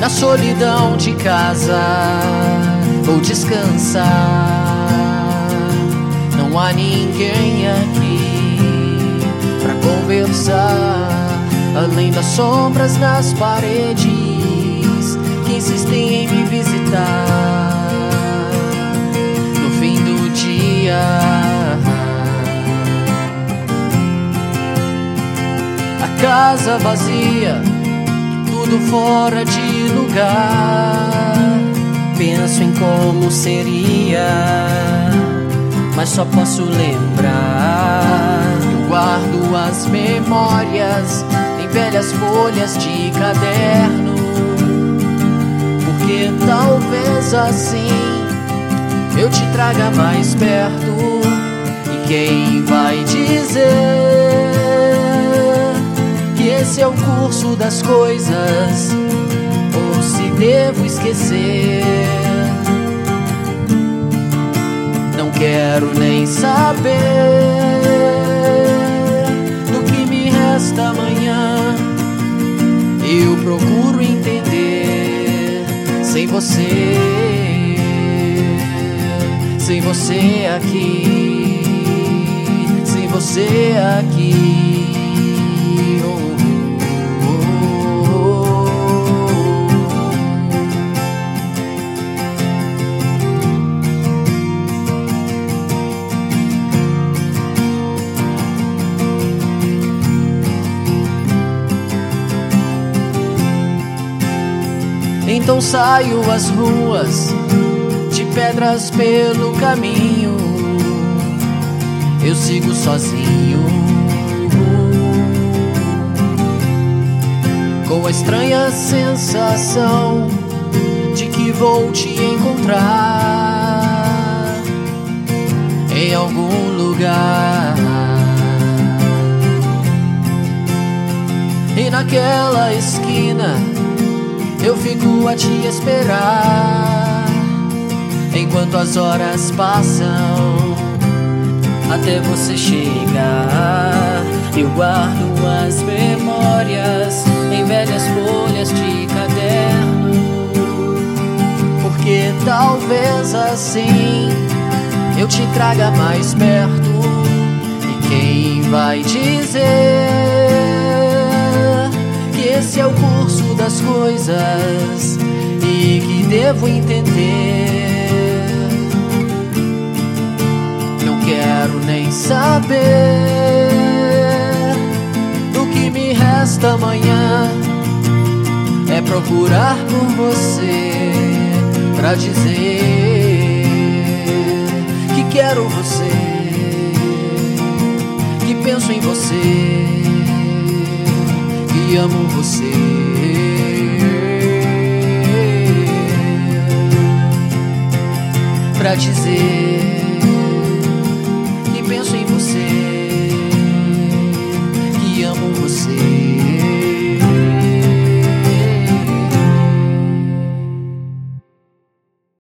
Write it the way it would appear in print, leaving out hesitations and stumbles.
na solidão de casa vou descansar. Não há ninguém aqui pra conversar, além das sombras nas paredes que insistem em me visitar. No fim do dia, a casa vazia, tudo fora de lugar. Penso em como seria, mas só posso lembrar. Eu guardo as memórias em velhas folhas de caderno, porque talvez assim eu te traga mais perto. E quem vai dizer que esse é o curso das coisas, ou se devo esquecer? Não quero nem saber do que me resta amanhã. Eu procuro entender sem você, sem você aqui, sem você aqui. Então saio às ruas de pedras pelo caminho, eu sigo sozinho, com a estranha sensação de que vou te encontrar em algum lugar. E naquela esquina eu fico a te esperar, enquanto as horas passam até você chegar. Eu guardo as memórias em velhas folhas de caderno, porque talvez assim eu te traga mais perto. E quem vai dizer que esse é o curso das coisas e que devo entender? Não quero nem saber do que me resta amanhã. É procurar por você pra dizer que quero você, que penso em você, que amo você. Pra dizer